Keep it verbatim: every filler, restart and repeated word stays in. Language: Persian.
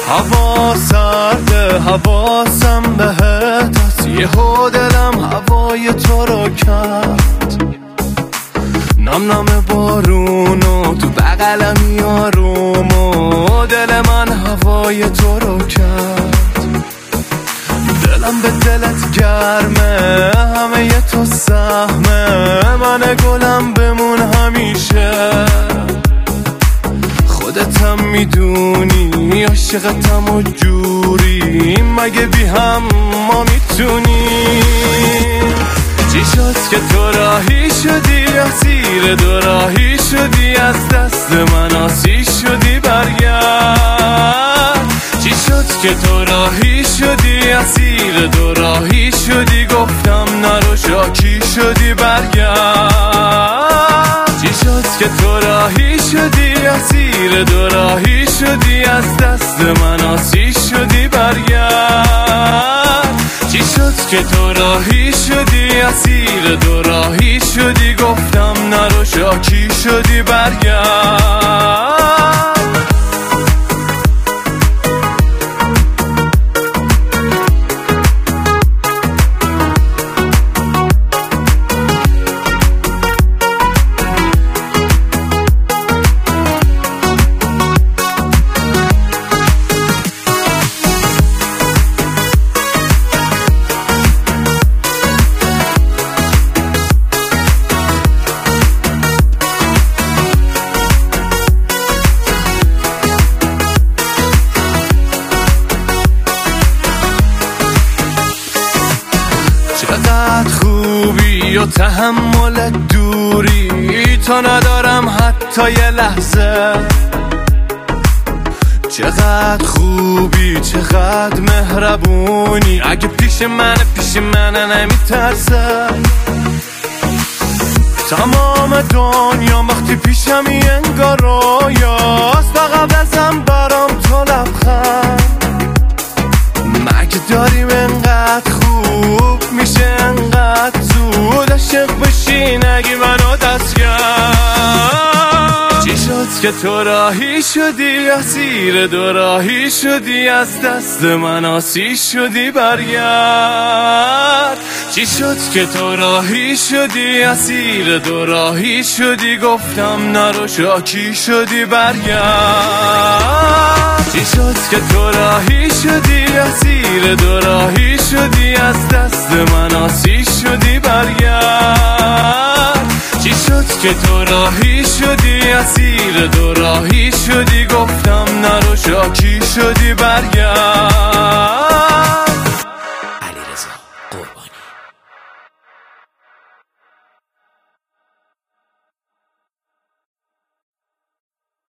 هوا سرده حواسم بهت هست، یهو دلم هوای تو رو کرد. نم نم بارونو تو بغلم یاروم و دل من هوای تو رو کرد. دلم به دلت گرمه، همه ی تو سهمه، من گلم بمون همیشه. خودتم میدونی عاشقتم و جوری، مگه بی هم ما میتونیم؟ چی شد که تو راهی شدی، اسیر دو راهی شدی، از دست من آسی شدی، برگرد. چی شد که تو راهی شدی، اسیر دو راهی شدی، گفتم نرو شاکی شدی، برگرد. چی شد که تو راهی شدی، اسیر دو راهی شدی، از دست من آسی شدی، برگرد. چی شد که تو راهی شدی، اسیر دو راهی شدی، گفتم نرو شاکی شدی، برگرد. چقدر خوبی و تحمل دوری، تا ندارم حتی یه لحظه. چقدر خوبی، چقدر مهربونی، اگه پیش منه پیش منه نمیترسه. تمام دنیا وقتی پیشمی انگار رویاست، فقط ازم برام تو لبخند. مگه داریم انقدر خوب میشه انقدر زود عاشق بشی، نگی منو دست کرد. چی شد که تو راهی شدی، اسیر دو راهی شدی، از دست من آسی شدی، برگرد. چی شد که تو راهی شدی، اسیر دو راهی شدی، گفتم نرو شاکی شدی، برگرد. چی شد که تو راهی شدی، اسیر دو راهی شدی، از دست من آسی شدی، برگرد. چی شد که تو راهی شدی، اسیر دو راهی شدی، گفتم نرو شاکی شدی، برگرد. علیرضا قربانی.